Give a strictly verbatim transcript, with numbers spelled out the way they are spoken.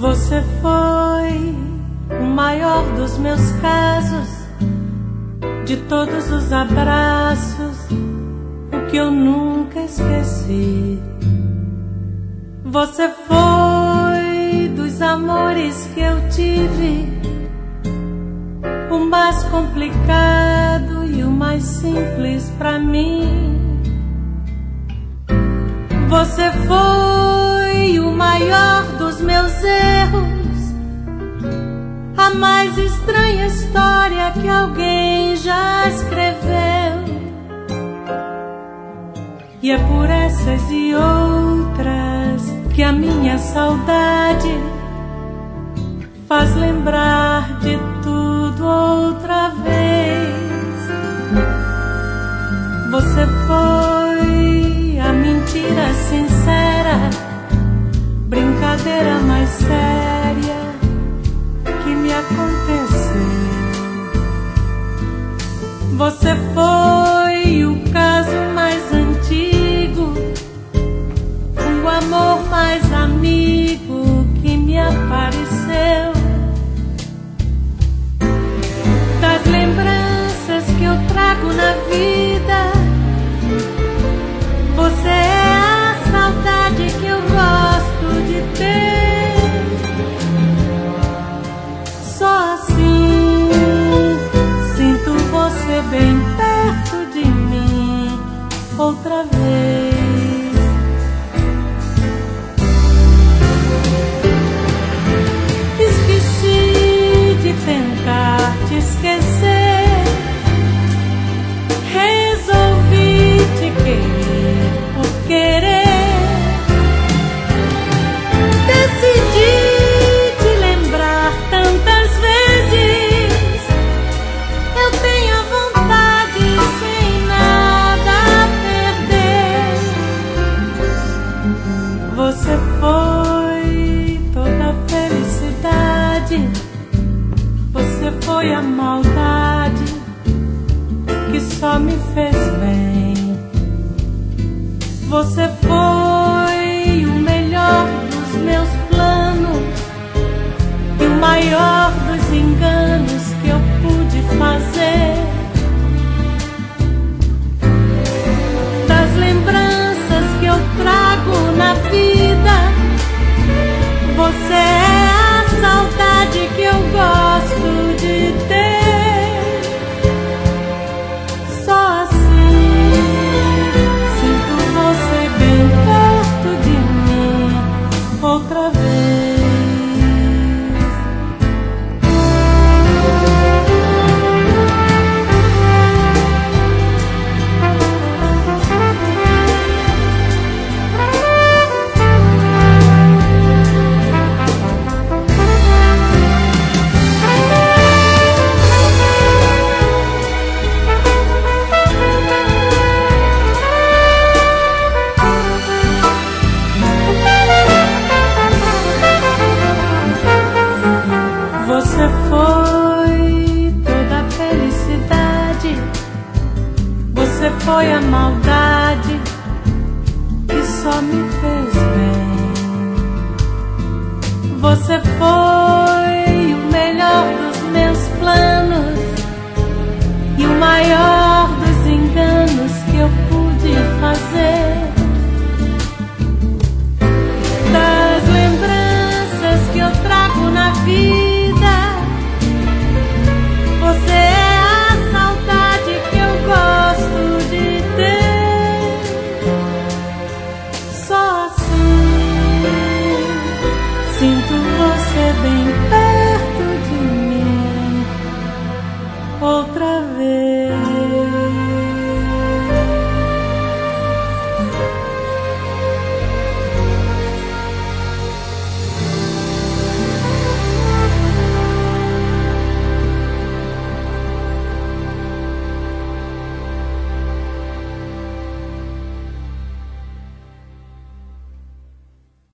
Você foi o maior dos meus casos, de todos os abraços, o que eu nunca esqueci. Você foi dos amores que eu tive, o mais complicado e o mais simples pra mim. Você foi o maior dos meus erros, a mais estranha história que alguém já escreveu. E é por essas e outras que a minha saudade faz lembrar de tudo outra vez. Você foi a mentira sincera, brincadeira mais séria que me aconteceu. Você foi o caso mais antigo, o amor mais amigo que me apareceu. Das lembranças que eu trago na vida, você é a saudade que eu gosto de ter. Só assim sinto você bem perto de mim outra vez. Esqueci de tentar te esquecer, resolvi te querer por querer. Decidi te lembrar tantas vezes, eu tenho a vontade sem nada a perder. Você foi toda a felicidade, você foi a maldade que só me fez bem. Você foi